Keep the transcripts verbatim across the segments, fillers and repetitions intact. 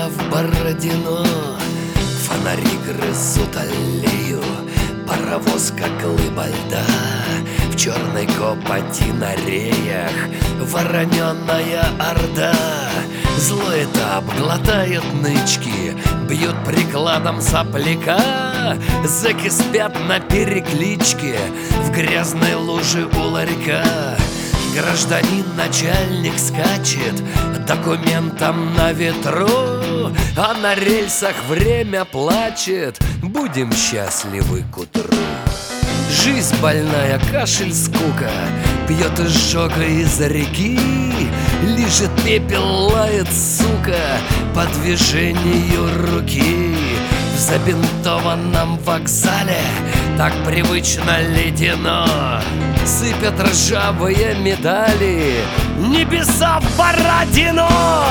в Бородино, фонари грызут аллею, паровоз как глыба льда. В черной копоти на реях вороненая орда. Злой этап глотает нычки, бьют прикладом сопляка. Зэки спят на перекличке в грязной луже у ларька. Гражданин начальник скачет документом на ветру, а на рельсах время плачет. Будем счастливы к утру. Жизнь больная, кашель, скука, пьет изжога из реки, лижет пепел, лает, сука, по движению руки. В забинтованном вокзале так привычно ледяно, сыпят ржавые медали небеса в Бородино.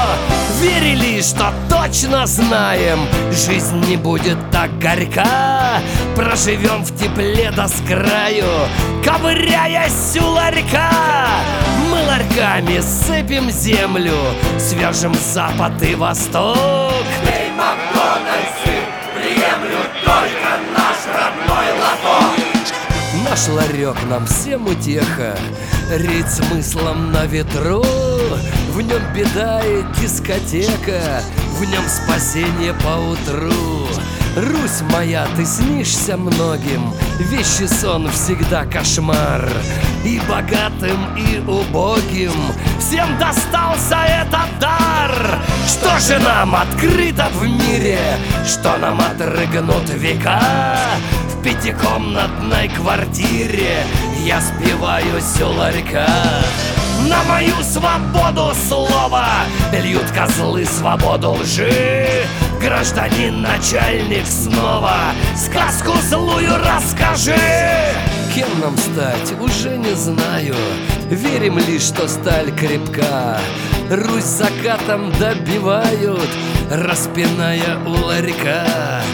Верили, что точно знаем, жизнь не будет так горька. Проживем в тепле до скраю, ковыряясь у ларька. Мы ларьками сыпем землю, свяжем запад и восток. Эй, Макдональдсы, приемлют только наш родной лоток. Наш ларек нам всем утеха, реет смыслом на ветру. В нем беда и дискотека, в нем спасение поутру. Русь моя, ты снишься многим, вещий сон всегда кошмар. И богатым, и убогим всем достался этот дар. Что же нам открыто в мире, что нам отрыгнут века? В пятикомнатной квартире я спиваюсь у ларька. На мою свободу слова льют козлы свободу лжи. Гражданин начальник снова сказку злую расскажи. Кем нам стать, уже не знаю, верим лишь, что сталь крепка. Русь закатом добивают, распиная у ларька.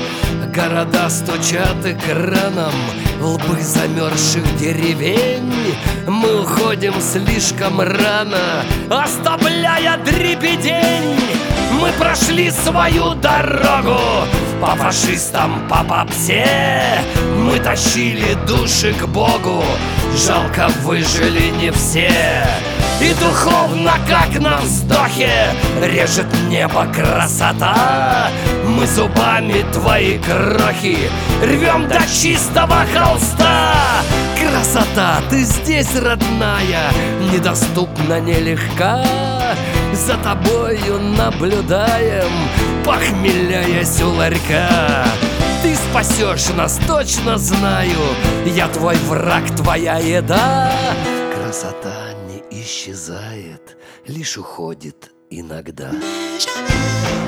Города стучат экраном в лбы замерзших деревень. Мы уходим слишком рано, оставляя дребедень. Мы прошли свою дорогу по фашистам, по попсе. Мы тащили души к Богу, жалко выжили не все. И духовно, как на вздохе, режет небо красота. Мы зубами твои крохи рвем до чистого холста. Красота, ты здесь, родная, недоступна, нелегка. За тобою наблюдаем, похмеляясь у ларька. Ты спасешь нас, точно знаю, я твой враг, твоя еда. Красота не исчезает, лишь уходит иногда.